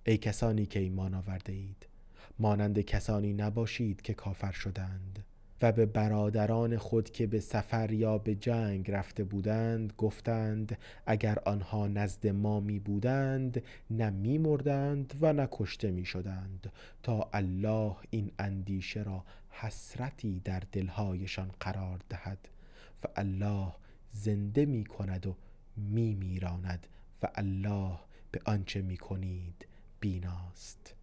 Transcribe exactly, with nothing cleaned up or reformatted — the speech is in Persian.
ای کسانی که ایمان آورده اید، مانند کسانی نباشید که کافر شدند و به برادران خود که به سفر یا به جنگ رفته بودند گفتند اگر آنها نزد ما می بودند نه می مردند و نه کشته می شدند تا الله این اندیشه را حسرتی در دلهایشان قرار دهد و الله زنده می کند و می میراند و الله به آنچه می کنید بیناست.